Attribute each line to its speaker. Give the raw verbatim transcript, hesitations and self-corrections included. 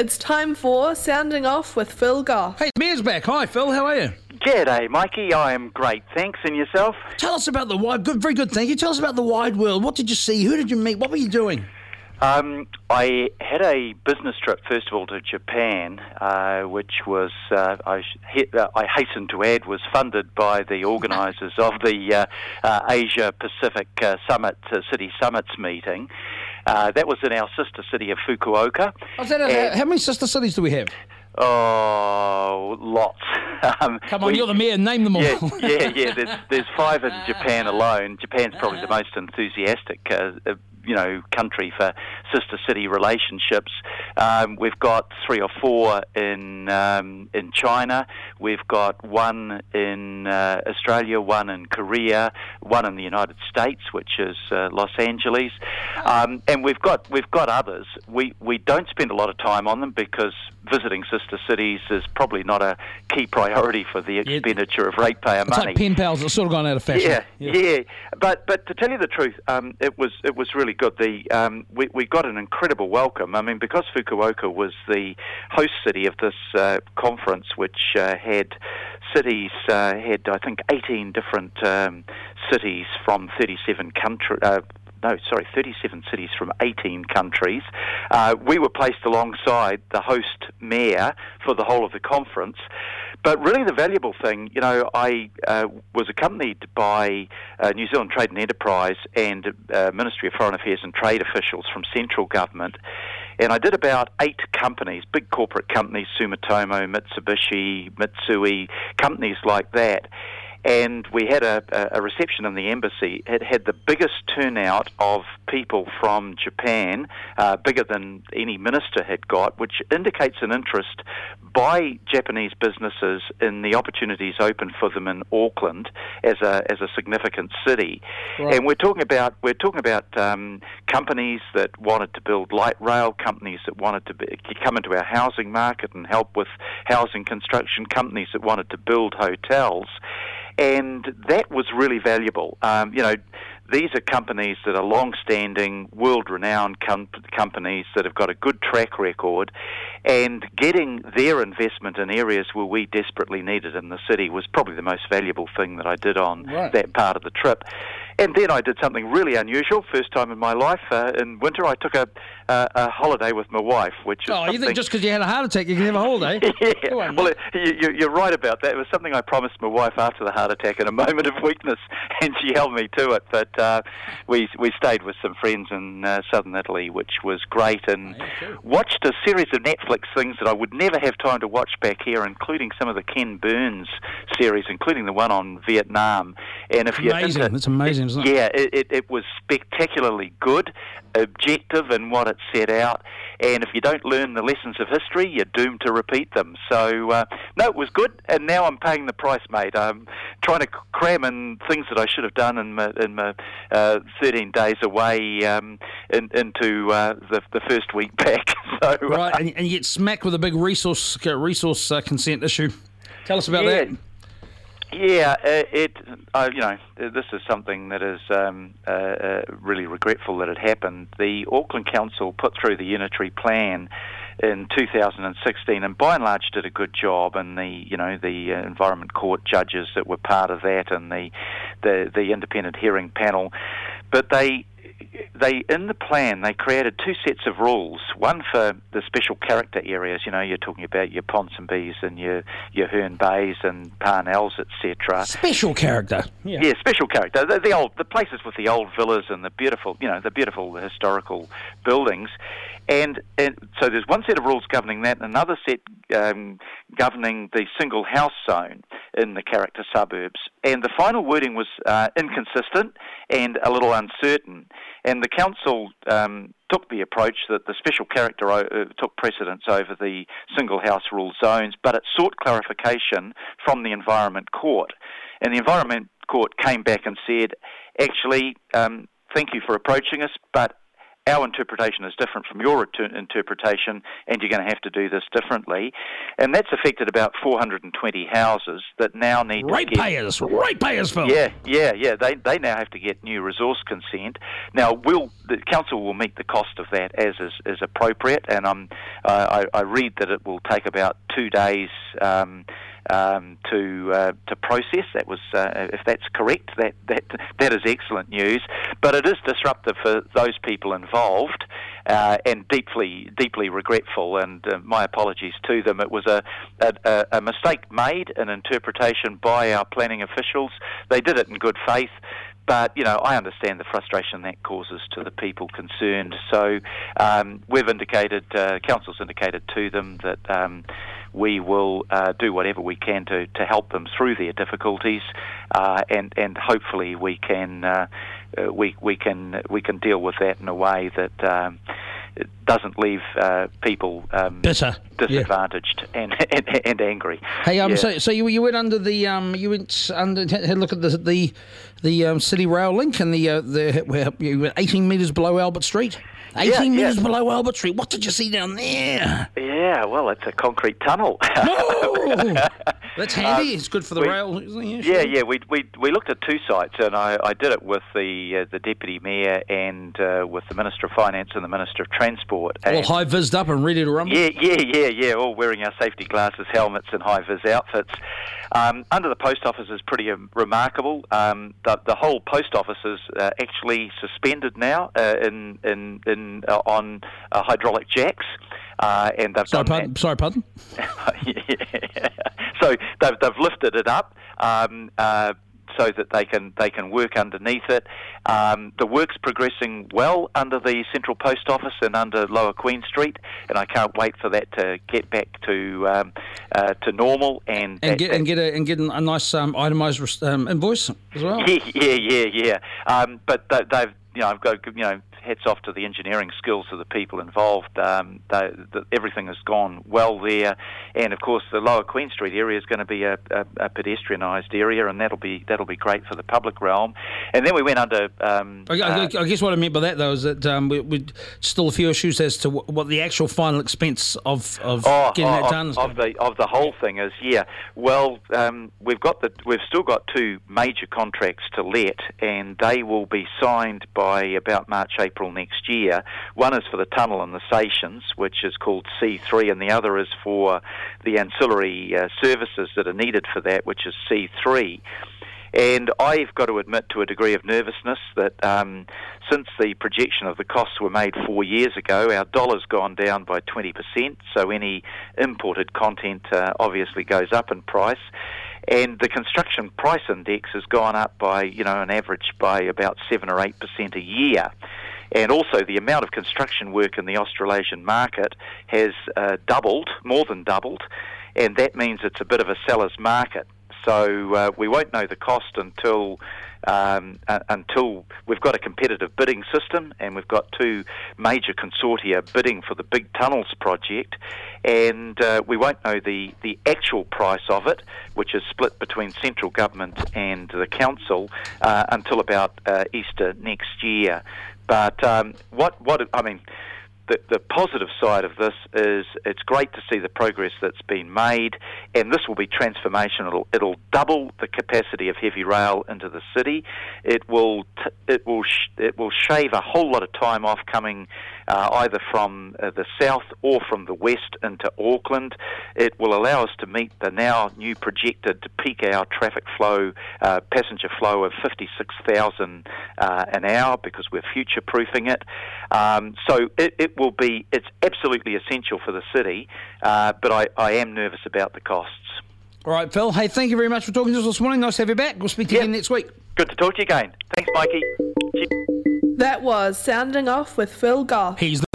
Speaker 1: It's time for Sounding Off with Phil Goff.
Speaker 2: Hey, Mayor's back. Hi, Phil. How are you?
Speaker 3: G'day, Mikey. I am great. Thanks. And yourself?
Speaker 2: Tell us about the wide... Good, very good, thank you. Tell us about the wide world. What did you see? Who did you meet? What were you doing?
Speaker 3: Um, I had a business trip, first of all, to Japan, uh, which was, uh, I, uh, I hasten to add, was funded by the organisers of the uh, uh, Asia Pacific uh, Summit, uh, City Summits meeting. Uh, that was in our sister city of Fukuoka.
Speaker 2: Oh, is that a, how many sister cities do we have?
Speaker 3: Oh, lots. Um,
Speaker 2: Come on,
Speaker 3: we,
Speaker 2: you're the mayor. Name them all.
Speaker 3: Yeah, yeah, yeah. There's, there's five in Japan alone. Japan's probably the most enthusiastic uh, uh, you know, country for sister city relationships. Um, we've got three or four in um, in China. We've got one in uh, Australia, one in Korea, one in the United States, which is uh, Los Angeles, um, and we've got we've got others. We we don't spend a lot of time on them because visiting sister cities is probably not a key priority for the expenditure of ratepayer
Speaker 2: it's
Speaker 3: money.
Speaker 2: It's like pen pals. It's sort of gone out of fashion.
Speaker 3: Yeah, yeah. yeah. But but to tell you the truth, um, it was it was really good. The um, we we got an incredible welcome. I mean, because Fukuoka was the host city of this uh, conference, which uh, had cities uh, had I think eighteen different um, cities from thirty-seven countries. Uh, No, sorry, thirty-seven cities from eighteen countries. Uh, we were placed alongside the host mayor for the whole of the conference. But really the valuable thing, you know, I uh, was accompanied by uh, New Zealand Trade and Enterprise and uh, Ministry of Foreign Affairs and Trade officials from central government. And I did about eight companies, big corporate companies, Sumitomo, Mitsubishi, Mitsui, companies like that. And we had a, a reception in the embassy. It had the biggest turnout of people from Japan, uh, bigger than any minister had got, which indicates an interest by Japanese businesses in the opportunities open for them in Auckland as a as a significant city. Right. And we're talking about we're talking about um, companies that wanted to build light rail, companies that wanted to be, come into our housing market and help with housing construction, companies that wanted to build hotels. And that was really valuable. Um, you know, these are companies that are long-standing, world-renowned com- companies that have got a good track record, and getting their investment in areas where we desperately needed in the city was probably the most valuable thing that I did on right. that part of the trip. And then I did something really unusual, first time in my life. Uh, in winter, I took a, uh, a holiday with my wife, which is
Speaker 2: Oh,
Speaker 3: something...
Speaker 2: you think just because you had a heart attack you can have a holiday?
Speaker 3: yeah, on, well, you, you're right about that. It was something I promised my wife after the heart attack in a moment of weakness, and she held me to it. But uh, we we stayed with some friends in uh, southern Italy, which was great, and oh, yeah, watched a series of Netflix things that I would never have time to watch back here, including some of the Ken Burns series, including the one on Vietnam. And if you're
Speaker 2: amazing,
Speaker 3: into,
Speaker 2: it's amazing, isn't it?
Speaker 3: Yeah, it, it, it was spectacularly good, objective in what it set out, and if you don't learn the lessons of history, you're doomed to repeat them. So, uh, no, it was good, and now I'm paying the price, mate. I'm trying to cram in things that I should have done in my, in my uh, thirteen days away um, in, into uh, the, the first week back. So,
Speaker 2: right,
Speaker 3: uh,
Speaker 2: and, and you get smacked with a big resource uh, resource uh, consent issue. Tell us about
Speaker 3: yeah.
Speaker 2: that.
Speaker 3: Yeah, uh, it. Uh, you know, this is something that is um, uh, uh, really regretful that it happened. The Auckland Council put through the unitary plan in two thousand sixteen, and by and large did a good job. And the, you know, the uh, Environment Court judges that were part of that, and the the, the independent hearing panel, but they. They, in the plan, they created two sets of rules. One for the special character areas. You know, you're talking about your Ponsonbys and your your Herne Bays and Parnells, et cetera.
Speaker 2: Special character. Yeah.
Speaker 3: yeah, special character. The, the old, the places with the old villas and the beautiful, you know, the beautiful historical buildings. And, and so there's one set of rules governing that, and another set um, governing the single house zone in the character suburbs. And the final wording was uh, inconsistent and a little uncertain. And the council um, took the approach that the special character uh, took precedence over the single house rule zones, but it sought clarification from the Environment Court. And the Environment Court came back and said, actually, um, thank you for approaching us, but our interpretation is different from your inter- interpretation, and you're going to have to do this differently. And that's affected about four hundred twenty houses that now need
Speaker 2: right
Speaker 3: to get...
Speaker 2: Ratepayers, ratepayers, Phil.
Speaker 3: Yeah, yeah, yeah. They they now have to get new resource consent. Now, we'll, the council will meet the cost of that as is, is appropriate, and I'm I, I read that it will take about two days um, um, to uh, to process. That was, uh, if that's correct, that, that that is excellent news. But it is disruptive for those people involved, uh, and deeply deeply regretful. And uh, my apologies to them. It was a, a a mistake made, an interpretation by our planning officials. They did it in good faith. But, you know, I understand the frustration that causes to the people concerned. So um, we've indicated, uh, Council's indicated to them that um, we will uh, do whatever we can to, to help them through their difficulties, uh, and and hopefully we can uh, uh, we we can we can deal with that in a way that um, it doesn't leave uh, people um,
Speaker 2: bitter,
Speaker 3: disadvantaged, yeah. and, and and angry.
Speaker 2: Hey, um,
Speaker 3: yeah.
Speaker 2: so so you you went under the um you went under had a look at the the the um, City Rail link and the uh, the where you were eighteen metres below Albert Street. eighteen
Speaker 3: yeah,
Speaker 2: metres
Speaker 3: yeah.
Speaker 2: below Albert Street. What did you see down there?
Speaker 3: Yeah, well, it's a concrete tunnel.
Speaker 2: No! That's handy. Um, it's good for the
Speaker 3: we,
Speaker 2: rail. Yeah,
Speaker 3: sure. yeah, yeah. We we we looked at two sites, and I, I did it with the uh, the deputy mayor and uh, with the Minister of Finance and the Minister of Transport.
Speaker 2: All
Speaker 3: and
Speaker 2: high vised up and ready to rumble.
Speaker 3: Yeah, yeah, yeah, yeah. All wearing our safety glasses, helmets, and high vis outfits. Um, under the post office is pretty um, remarkable. Um, the, the whole post office is uh, actually suspended now uh, in in in uh, on uh, hydraulic jacks, uh, and they've
Speaker 2: sorry,
Speaker 3: done
Speaker 2: pardon,
Speaker 3: that.
Speaker 2: Sorry, pardon.
Speaker 3: yeah. So they've they've lifted it up. Um, uh, so that they can they can work underneath it. Um, the work's progressing well under the Central Post Office and under Lower Queen Street, and I can't wait for that to get back to um, uh, to normal and
Speaker 2: and
Speaker 3: that,
Speaker 2: get
Speaker 3: that,
Speaker 2: and get a and get a nice um, itemised um, invoice as well.
Speaker 3: Yeah, yeah, yeah, yeah. Um, but they, they've you know I've got you know. hats off to the engineering skills of the people involved. Um, they, the, everything has gone well there, and of course the Lower Queen Street area is going to be a, a, a pedestrianised area, and that'll be that'll be great for the public realm. And then we went under. Um,
Speaker 2: I,
Speaker 3: uh,
Speaker 2: I guess what I meant by that though is that um, we, we still a few issues as to what the actual final expense of, of
Speaker 3: oh,
Speaker 2: getting
Speaker 3: oh,
Speaker 2: that done
Speaker 3: of, of the of the whole thing is. Yeah, well, um, we've got the we've still got two major contracts to let, and they will be signed by about March, April next year. One is for the tunnel and the stations, which is called C three, and the other is for the ancillary uh, services that are needed for that, which is C three. And I've got to admit to a degree of nervousness that um, since the projection of the costs were made four years ago, our dollar's gone down by twenty percent, so any imported content uh, obviously goes up in price. And the construction price index has gone up by, you know, an average by about seven or eight percent a year. And also the amount of construction work in the Australasian market has uh, doubled, more than doubled, and that means it's a bit of a seller's market. So uh, we won't know the cost until um, uh, until we've got a competitive bidding system, and we've got two major consortia bidding for the big tunnels project, and uh, we won't know the, the actual price of it, which is split between central government and the council, uh, until about uh, Easter next year. But um, what what I mean. The, the positive side of this is it's great to see the progress that's been made, and this will be transformational. It'll, it'll double the capacity of heavy rail into the city. It will t- it will sh- it will shave a whole lot of time off coming uh, either from uh, the south or from the west into Auckland. It will allow us to meet the now new projected peak hour traffic flow, uh, passenger flow of fifty-six thousand uh, an hour, because we're future-proofing it. Um, so it, it will be, it's absolutely essential for the city, uh, but I, I am nervous about the costs.
Speaker 2: All right, Phil. Hey, thank you very much for talking to us this morning. Nice to have you back. We'll speak to you
Speaker 3: yep.
Speaker 2: again next week.
Speaker 3: Good to talk to you again. Thanks, Mikey.
Speaker 1: That was Sounding Off with Phil Goff.
Speaker 2: He's